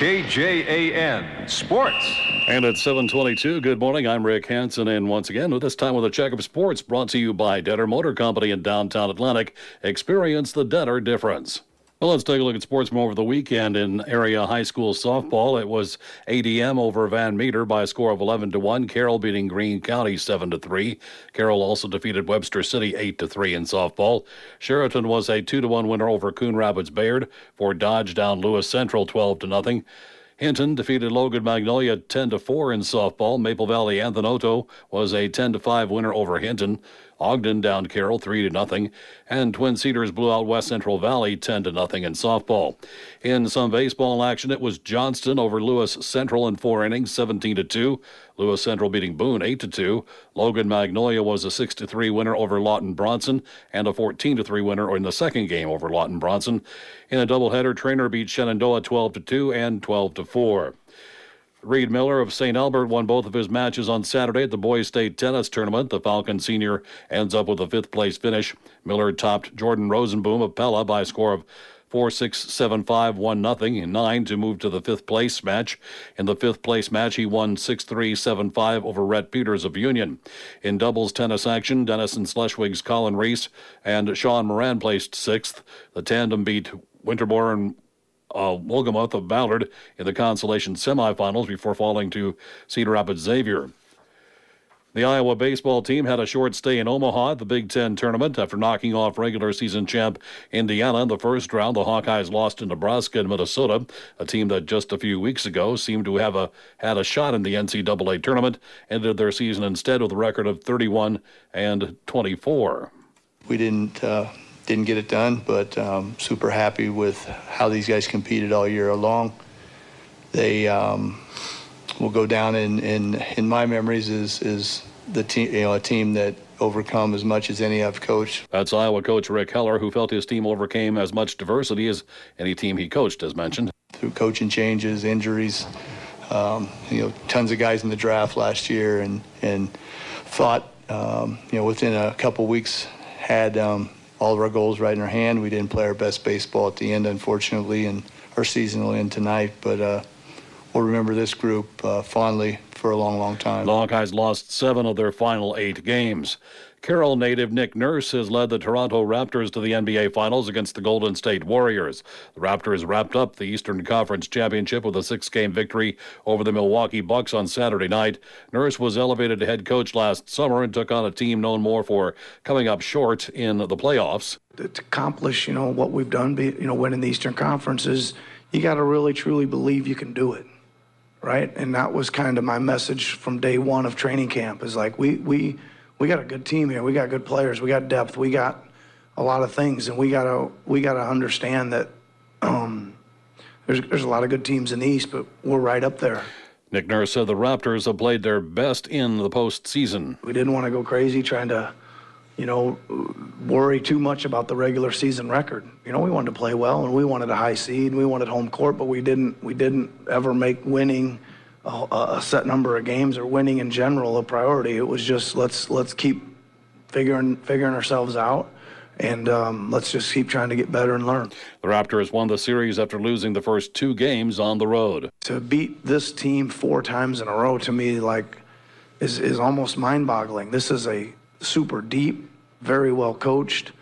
KJAN Sports. And at 7:22, good morning. I'm Rick Hansen, and once again, this time with a check of sports brought to you by Denner Motor Company in downtown Atlantic. Experience the Denner difference. Well, let's take a look at sports from over the weekend. In area high school softball, it was ADM over Van Meter by a score of 11-1. Carroll beating Greene County 7-3. Carroll also defeated Webster City 8-3 in softball. Sheraton was a 2-1 winner over Coon Rapids Bayard. Fort Dodge down Lewis Central 12-0. Hinton defeated Logan Magnolia 10-4 in softball. Maple Valley Anthony was a 10-5 winner over Hinton. Ogden downed Carroll 3-0, and Twin Cedars blew out West Central Valley 10-0 in softball. In some baseball action, it was Johnston over Lewis Central in 4 innings, 17-2. Lewis Central beating Boone 8-2. Logan Magnolia was a 6-3 winner over Lawton Bronson and a 14-3 winner in the second game over Lawton Bronson. In a doubleheader, Trainer beat Shenandoah 12-2 and 12-4. Reed Miller of St. Albert won both of his matches on Saturday at the Boys State Tennis Tournament. The Falcon senior ends up with a fifth-place finish. Miller topped Jordan Rosenboom of Pella by a score of 4-6, 7-5, 1-0, and 9 to move to the fifth-place match. In the fifth-place match, he won 6-3, 7-5 over Rhett Peters of Union. In doubles tennis action, Denison Schleswig's Colin Reese and Sean Moran placed sixth. The tandem beat Winterbourne and Wolgamoth of Ballard in the consolation semifinals before falling to Cedar Rapids Xavier. The Iowa baseball team had a short stay in Omaha at the Big Ten tournament after knocking off regular season champ Indiana in the first round. The Hawkeyes lost to Nebraska and Minnesota, a team that just a few weeks ago seemed to have had a shot in the NCAA tournament, ended their season instead with a record of 31-24. We didn't get it done, but super happy with how these guys competed all year long. They will go down in my memories is the team, a team that overcome as much as any I've coached. That's Iowa coach Rick Heller, who felt his team overcame as much diversity as any team he coached, as mentioned. Through coaching changes, injuries, tons of guys in the draft last year, and thought, within a couple weeks had all of our goals right in our hand. We didn't play our best baseball at the end, unfortunately, and our season will end tonight. But we'll remember this group fondly for a long, long time. The Hawkeyes lost 7 of their final 8 games. Carroll native Nick Nurse has led the Toronto Raptors to the NBA Finals against the Golden State Warriors. The Raptors wrapped up the Eastern Conference Championship with a 6-game victory over the Milwaukee Bucks on Saturday night. Nurse was elevated to head coach last summer and took on a team known more for coming up short in the playoffs. To accomplish, what we've done, winning the Eastern Conference, is you got to really, truly believe you can do it, right? And that was kind of my message from day one of training camp, is like we got a good team here. We got good players. We got depth. We got a lot of things, and we gotta understand that there's a lot of good teams in the East, but we're right up there. Nick Nurse said the Raptors have played their best in the postseason. We didn't want to go crazy trying to, worry too much about the regular season record. We wanted to play well, and we wanted a high seed, and we wanted home court, but we didn't ever make winning a set number of games or winning in general a priority. It was just let's keep figuring ourselves out, and let's just keep trying to get better and learn. The Raptors won the series after losing the first 2 games on the road. To beat this team 4 times in a row, to me, is almost mind-boggling. This is a super deep, very well coached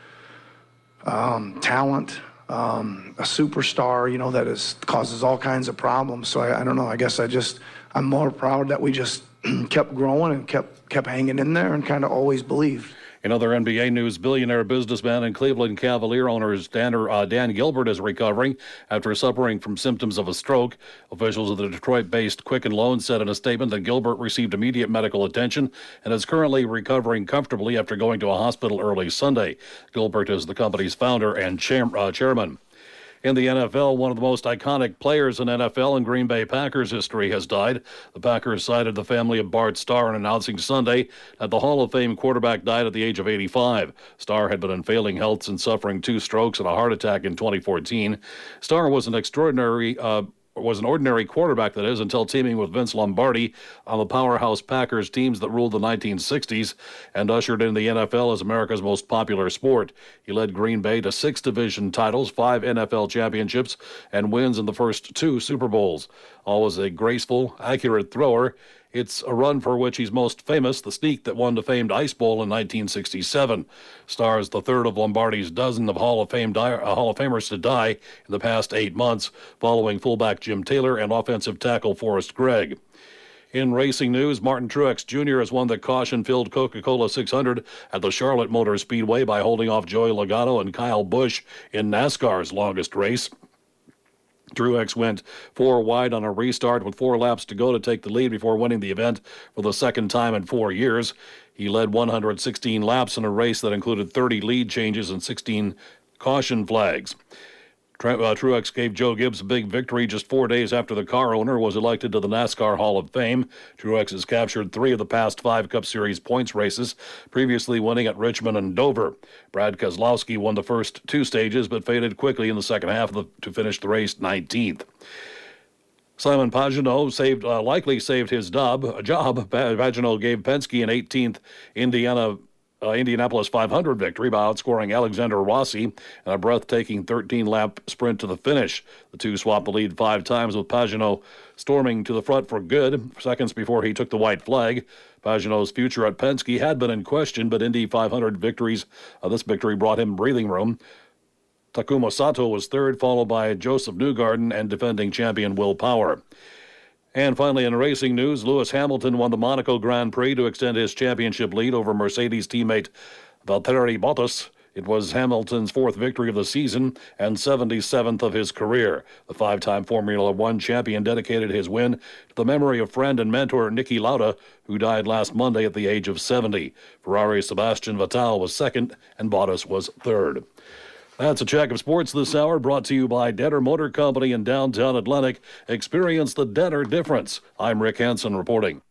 talent. A superstar, that causes all kinds of problems. So I don't know. I guess I'm more proud that we just kept growing and kept hanging in there and kind of always believed. In other NBA news, billionaire businessman and Cleveland Cavalier owners Dan Gilbert is recovering after suffering from symptoms of a stroke. Officials of the Detroit-based Quicken Loans said in a statement that Gilbert received immediate medical attention and is currently recovering comfortably after going to a hospital early Sunday. Gilbert is the company's founder and chairman. In the NFL, one of the most iconic players in NFL and Green Bay Packers history has died. The Packers cited the family of Bart Starr in announcing Sunday that the Hall of Fame quarterback died at the age of 85. Starr had been in failing health since suffering 2 strokes and a heart attack in 2014. Starr was an extraordinary was an ordinary quarterback, that is, until teaming with Vince Lombardi on the powerhouse Packers teams that ruled the 1960s and ushered in the NFL as America's most popular sport. He led Green Bay to 6 division titles, 5 NFL championships, and wins in the first 2 Super Bowls. Always a graceful, accurate thrower. It's a run for which he's most famous, the sneak that won the famed Ice Bowl in 1967. Stars the third of Lombardi's dozen of Hall of Famers to die in the past 8 months, following fullback Jim Taylor and offensive tackle Forrest Gregg. In racing news, Martin Truex Jr. has won the caution-filled Coca-Cola 600 at the Charlotte Motor Speedway by holding off Joey Logano and Kyle Busch in NASCAR's longest race. Truex went 4 wide on a restart with 4 laps to go to take the lead before winning the event for the second time in 4 years. He led 116 laps in a race that included 30 lead changes and 16 caution flags. Truex gave Joe Gibbs a big victory just 4 days after the car owner was elected to the NASCAR Hall of Fame. Truex has captured 3 of the past 5 Cup Series points races, previously winning at Richmond and Dover. Brad Keselowski won the first 2 stages, but faded quickly in the second half to finish the race 19th. Simon Pagenaud likely saved his job. Pagenaud gave Penske an 18th Indianapolis 500 victory by outscoring Alexander Rossi in a breathtaking 13-lap sprint to the finish. The two swapped the lead 5 times, with Pagenaud storming to the front for good seconds before he took the white flag. Pagenaud's future at Penske had been in question, but Indy 500 victories, this victory brought him breathing room. Takuma Sato was third, followed by Joseph Newgarden and defending champion Will Power. And finally, in racing news, Lewis Hamilton won the Monaco Grand Prix to extend his championship lead over Mercedes teammate Valtteri Bottas. It was Hamilton's 4th victory of the season and 77th of his career. The 5-time Formula One champion dedicated his win to the memory of friend and mentor Niki Lauda, who died last Monday at the age of 70. Ferrari's Sebastian Vettel was 2nd and Bottas was 3rd. That's a check of sports this hour, brought to you by Denner Motor Company in downtown Atlantic. Experience the Denner difference. I'm Rick Hansen reporting.